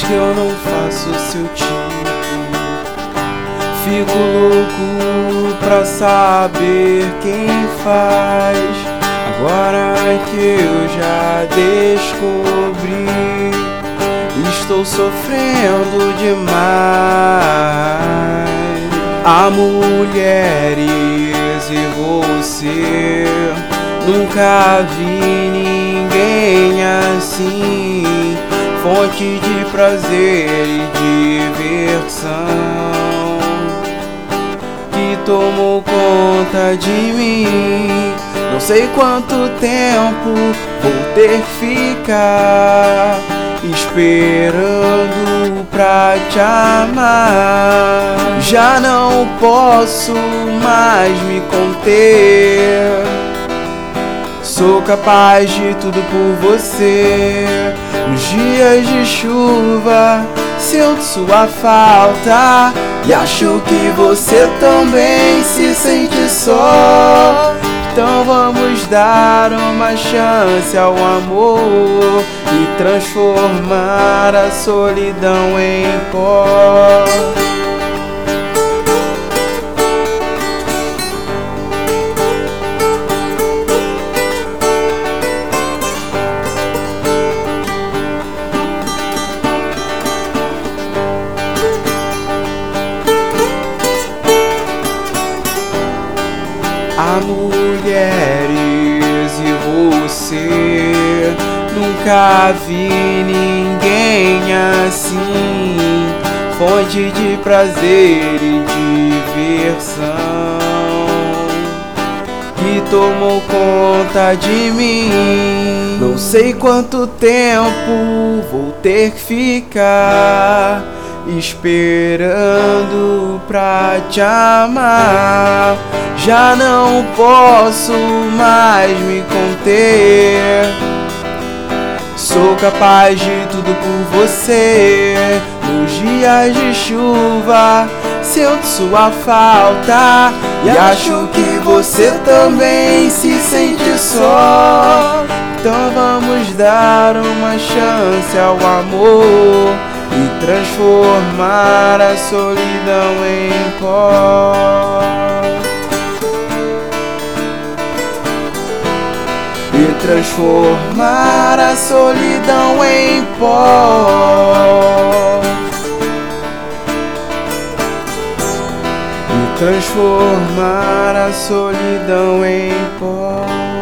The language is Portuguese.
que eu não faço seu tipo. Fico louco pra saber quem faz. Agora que eu já descobri, estou sofrendo demais. Há mulheres e você, nunca vi ninguém assim, fonte de prazer e diversão, que tomou conta de mim. Não sei quanto tempo vou ter que ficar esperando pra te amar. Já não posso mais me conter, sou capaz de tudo por você. Nos dias de chuva sinto sua falta e acho que você também se sente só. Então vamos dar uma chance ao amor e transformar a solidão em pó. Há mulheres e você, nunca vi ninguém assim, fonte de prazer e diversão, que tomou conta de mim. Não sei quanto tempo vou ter que ficar esperando pra te amar. Já não posso mais me conter, sou capaz de tudo por você. Nos dias de chuva sinto sua falta e acho que você também se sente só. Então vamos dar uma chance ao amor e transformar a solidão em pó. E transformar a solidão em pó. E transformar a solidão em pó.